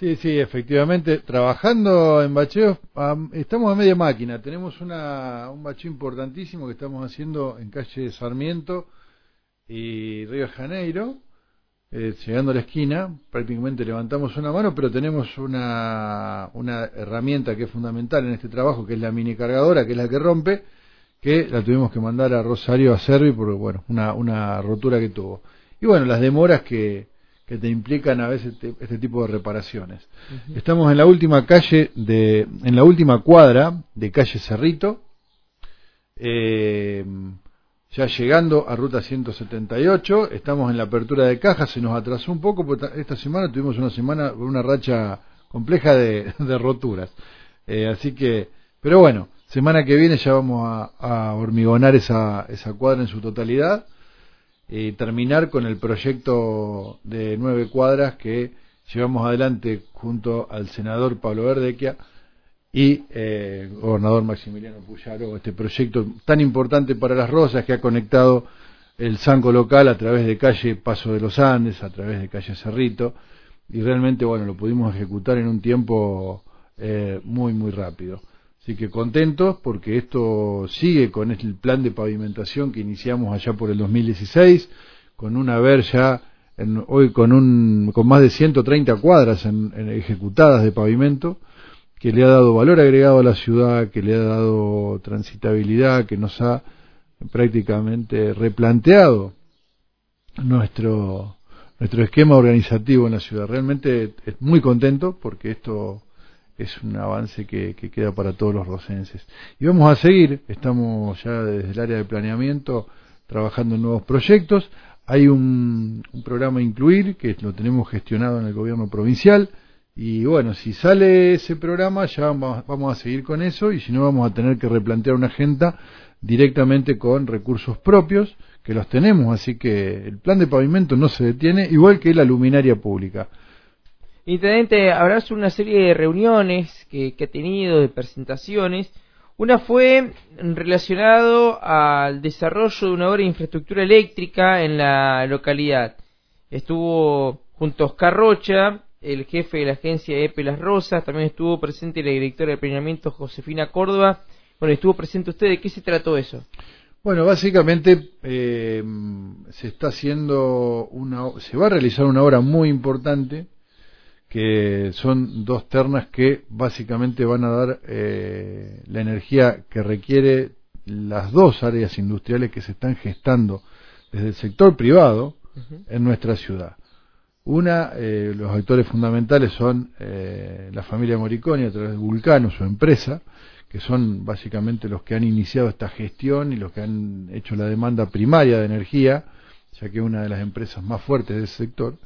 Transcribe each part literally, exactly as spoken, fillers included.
Sí, sí, efectivamente, trabajando en bacheos, um, estamos a media máquina, tenemos una, un bacheo importantísimo que estamos haciendo en calle Sarmiento y Río de Janeiro, eh, llegando a la esquina, prácticamente levantamos una mano, pero tenemos una, una herramienta que es fundamental en este trabajo, que es la mini cargadora, que es la que rompe, que la tuvimos que mandar a Rosario a Servi por, bueno, una, una rotura que tuvo. Y bueno, las demoras que, que te implican a veces te, este tipo de reparaciones. Uh-huh. Estamos en la última calle, de en la última cuadra de calle Cerrito, eh, ya llegando a ruta ciento setenta y ocho, estamos en la apertura de caja, se nos atrasó un poco, porque esta semana tuvimos una semana con una racha compleja de, de roturas. Eh, así que, pero bueno, semana que viene ya vamos a, a hormigonar esa, esa cuadra en su totalidad y terminar con el proyecto de nueve cuadras que llevamos adelante junto al senador Pablo Verdequia y eh, el gobernador Maximiliano Puyaro, este proyecto tan importante para Las Rosas que ha conectado el Sanco local a través de calle Paso de los Andes, a través de calle Cerrito, y realmente bueno, lo pudimos ejecutar en un tiempo eh, muy muy rápido. Así que contentos porque esto sigue con el plan de pavimentación que iniciamos allá por el dos mil dieciséis, con un haber ya en, hoy con un con más de ciento treinta cuadras en, en ejecutadas de pavimento, que le ha dado valor agregado a la ciudad, que le ha dado transitabilidad, que nos ha prácticamente replanteado nuestro nuestro esquema organizativo en la ciudad. Realmente es muy contento porque esto es un avance que, que queda para todos los rocenses. Y vamos a seguir, estamos ya desde el área de planeamiento trabajando en nuevos proyectos. Hay un, un programa Incluir que lo tenemos gestionado en el gobierno provincial y bueno, si sale ese programa ya vamos, vamos a seguir con eso, y si no vamos a tener que replantear una agenda directamente con recursos propios, que los tenemos, así que el plan de pavimento no se detiene, igual que la luminaria pública. Intendente, habrá una serie de reuniones que, que ha tenido, de presentaciones. Una fue relacionado al desarrollo de una obra de infraestructura eléctrica en la localidad. Estuvo junto a Oscar Rocha, el jefe de la agencia E P E Las Rosas, también estuvo presente la directora de planeamiento Josefina Córdoba. Bueno, estuvo presente usted. ¿De qué se trató eso? Bueno, básicamente eh, se está haciendo una, se va a realizar una obra muy importante, que son dos ternas que básicamente van a dar eh, la energía que requiere las dos áreas industriales que se están gestando desde el sector privado uh-huh. en nuestra ciudad. Una, eh, los actores fundamentales son eh, la familia Moriconi a través de Vulcano, su empresa, que son básicamente los que han iniciado esta gestión y los que han hecho la demanda primaria de energía, ya que es una de las empresas más fuertes del sector.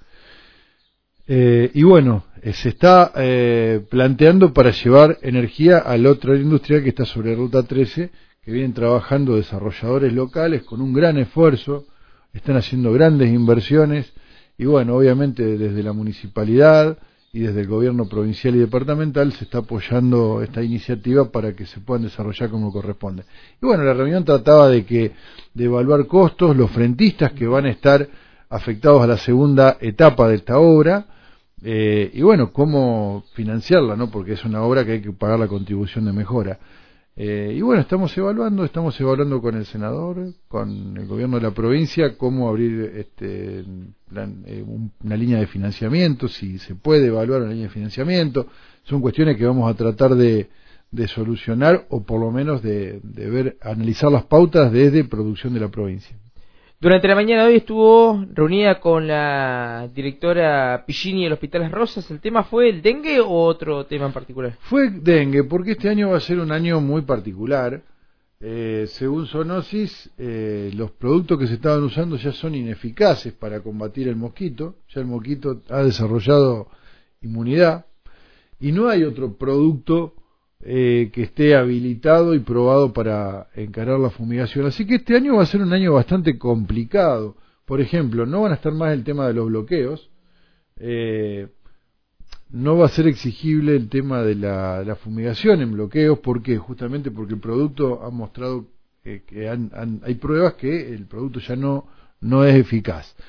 Eh, y bueno, eh, se está eh, planteando para llevar energía al otro industrial que está sobre Ruta trece, que vienen trabajando desarrolladores locales con un gran esfuerzo, están haciendo grandes inversiones, y bueno, obviamente desde la municipalidad y desde el gobierno provincial y departamental se está apoyando esta iniciativa para que se puedan desarrollar como corresponde. Y bueno, la reunión trataba de que de evaluar costos, los frentistas que van a estar afectados a la segunda etapa de esta obra, eh, y bueno, cómo financiarla, ¿no? Porque es una obra que hay que pagar la contribución de mejora. Eh, y bueno, estamos evaluando, estamos evaluando con el senador, con el gobierno de la provincia, cómo abrir este, plan, eh, un, una línea de financiamiento, si se puede evaluar una línea de financiamiento. Son cuestiones que vamos a tratar de, de solucionar, o por lo menos de, de ver, analizar las pautas desde producción de la provincia. Durante la mañana de hoy estuvo reunida con la directora Piccini del Hospital Las Rosas. ¿El tema fue el dengue o otro tema en particular? Fue dengue, porque este año va a ser un año muy particular. Eh, según Zoonosis, eh, los productos que se estaban usando ya son ineficaces para combatir el mosquito. Ya el mosquito ha desarrollado inmunidad y no hay otro producto Eh, que esté habilitado y probado para encarar la fumigación. Así que este año va a ser un año bastante complicado. Por ejemplo, no van a estar más el tema de los bloqueos, eh, no va a ser exigible el tema de la, la fumigación en bloqueos. ¿Por qué? Justamente porque el producto ha mostrado eh, que han, han, hay pruebas que el producto ya no, no es eficaz.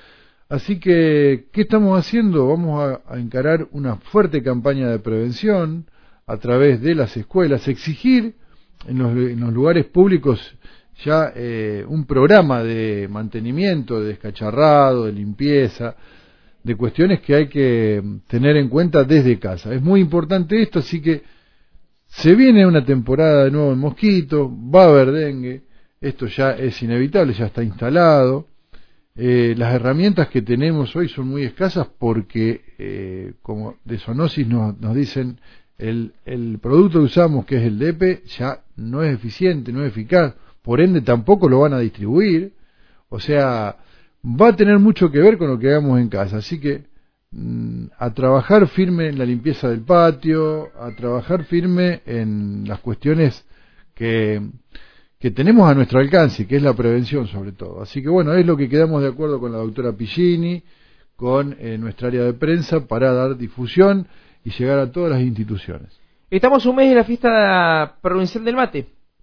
Así que, ¿qué estamos haciendo? Vamos a, a encarar una fuerte campaña de prevención a través de las escuelas, exigir en los, en los lugares públicos ya eh, un programa de mantenimiento, de descacharrado, de limpieza, de cuestiones que hay que tener en cuenta desde casa. Es muy importante esto, así que se viene una temporada de nuevo en mosquito, va a haber dengue, esto ya es inevitable, ya está instalado. Eh, las herramientas que tenemos hoy son muy escasas porque, eh, como de zoonosis nos, nos dicen, el, el producto que usamos, que es el D E P E, ya no es eficiente, no es eficaz, por ende tampoco lo van a distribuir, o sea, va a tener mucho que ver con lo que hagamos en casa, así que mmm, a trabajar firme en la limpieza del patio, a trabajar firme en las cuestiones que... que tenemos a nuestro alcance, que es la prevención sobre todo. Así que bueno, es lo que quedamos de acuerdo con la doctora Pillini, con eh, nuestra área de prensa, para dar difusión y llegar a todas las instituciones. Estamos un mes de la fiesta provincial del mate.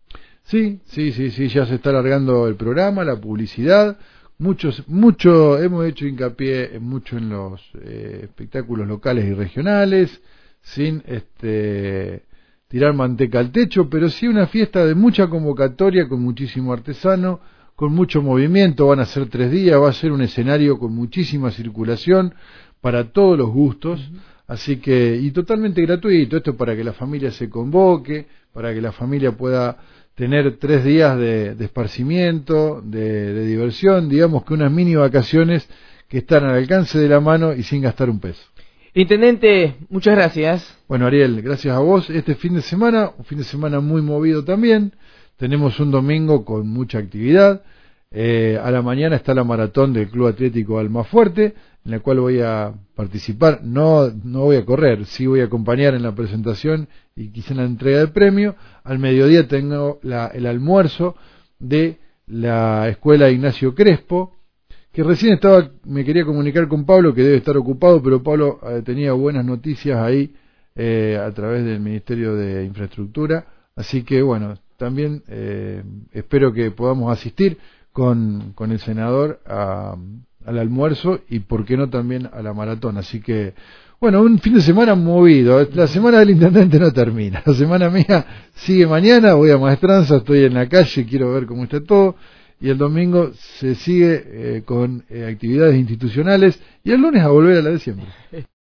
Sí, sí, sí, sí, ya se está alargando el programa, la publicidad, muchos, mucho, hemos hecho hincapié mucho en los eh, espectáculos locales y regionales, sin este... tirar manteca al techo, pero sí una fiesta de mucha convocatoria, con muchísimo artesano, con mucho movimiento. Van a ser tres días, va a ser un escenario con muchísima circulación para todos los gustos, uh-huh. Así que, y totalmente gratuito, esto para que la familia se convoque, para que la familia pueda tener tres días de, de esparcimiento, de, de diversión, digamos que unas mini vacaciones que están al alcance de la mano y sin gastar un peso. Intendente, muchas gracias. Bueno, Ariel, gracias a vos. Este fin de semana, un fin de semana muy movido también. Tenemos un domingo con mucha actividad. Eh, a la mañana está la maratón del Club Atlético Almafuerte, en la cual voy a participar. No, no voy a correr, sí voy a acompañar en la presentación y quizá en la entrega del premio. Al mediodía tengo la, el almuerzo de la Escuela Ignacio Crespo, que recién estaba, me quería comunicar con Pablo, que debe estar ocupado, pero Pablo eh, tenía buenas noticias ahí eh, a través del Ministerio de Infraestructura, así que bueno, también eh, espero que podamos asistir con, con el senador a, al almuerzo y por qué no también a la maratón, así que bueno, un fin de semana movido. La semana del intendente no termina, la semana mía sigue mañana, voy a Maestranza, estoy en la calle, quiero ver cómo está todo. Y el domingo se sigue eh, con eh, actividades institucionales y el lunes a volver a la de siempre.